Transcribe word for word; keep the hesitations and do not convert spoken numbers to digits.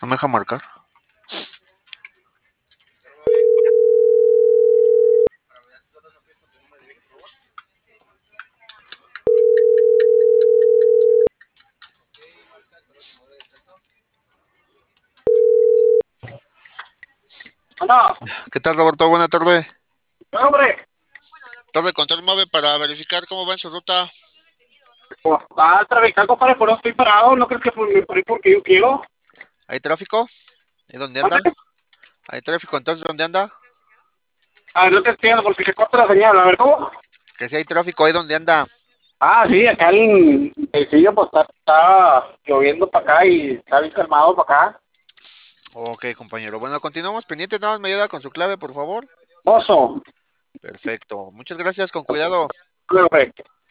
No me deja marcar. No, ¿Qué tal, Roberto? Buena tarde. no, hombre, Torre Control Móvil para verificar cómo va en su ruta. pues, va a traficar, compadre, por eso estoy parado, no crees que por, por ahí porque yo quiero. ¿Hay tráfico? ¿Y dónde anda? ¿Mande? ¿Hay tráfico entonces dónde anda? A ver, no te entiendo porque se corta la señal, a ver, ¿cómo? Que si hay tráfico, ¿ahí dónde anda? Ah, sí, acá en el sitio, pues, está, está lloviendo para acá y está bien calmado para acá. Ok, compañero. Bueno, continuamos pendiente. Nada más me ayuda con su clave, por favor. Oso, Perfecto. Muchas gracias, con cuidado. hombre.